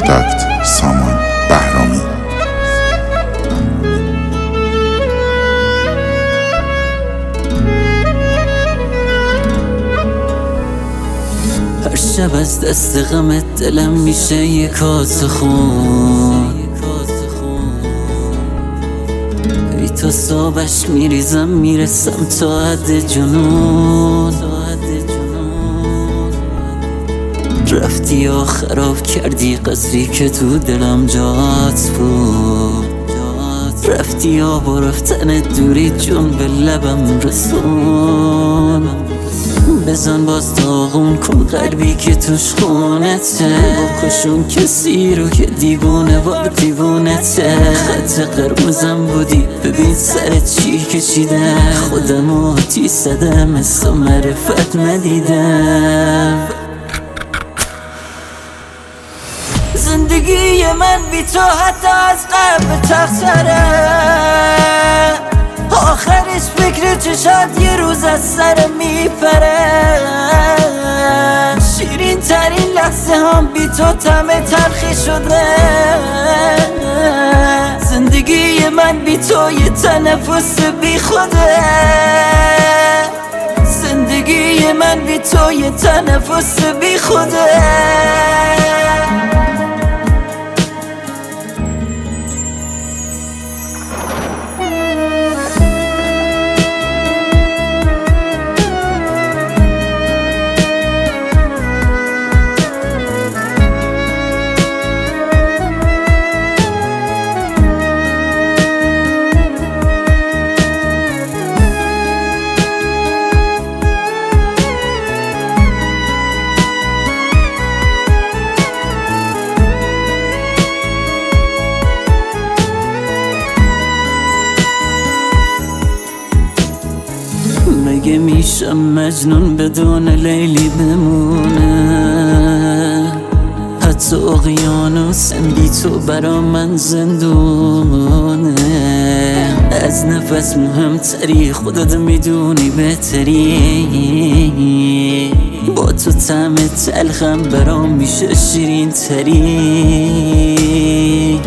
پروداکت سامان بهرامی. هر شب از دست غمت دلم میشه یه کاسه خون، ای تا صابش میریزم میرسم تا حد جنون. رفتی یا خراب کردی قصری که تو دلم جات بود، رفتی یا با رفتن دوری جون به لبم رسون. بزن باز داغون کن قلبی که توش خونته، بکشون کسی رو که دیوونه و دیوونته. خط قرمزم بودی ببین سر چی کشیدم، خودم آتی زدم مثل معرفت ندیدم. زندگی من بی تو حتی از قبل تختره، آخرش فکر چشات یه روز از سر میپره. شیرین ترین لحظه هم بی تو طعم تلخی شده. زندگی من بی تو یه تنفس بی خوده، زندگی من بی تو یه تنفس بی خوده. مگه میشم مجنون بدون لیلی بمونه؟ حتی اقیانوسم بی تو برا من زندونه. از نفس مهمتری خودت میدونی بهتری، با تو طعم تلخم برام میشه شیرین تری.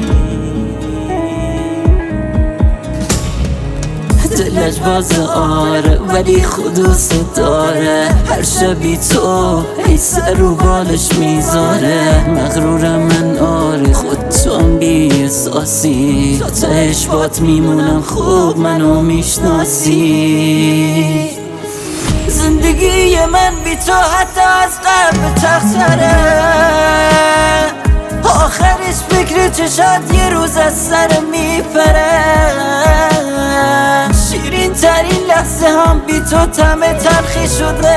دلش باز آره ولی خودوس داره، هر شبی تو ای سر رو بالش میذاره. مغرورم من آره خود تو هم بی احساسی، تا تهش بات میمونم خوب منو میشناسی. زندگی من بی تو حتی از قبل تختره، آخرش فکر چشات یه روز از سر میپره. شیرین ترین لحظه هم بی تو طعم تلخی شده.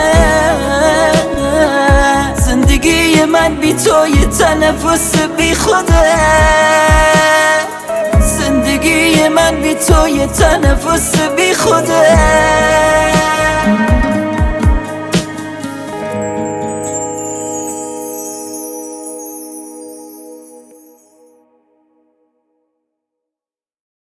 زندگی من بی تو یه تنفس بی خوده، زندگی من بی تو یه تنفس بی خوده.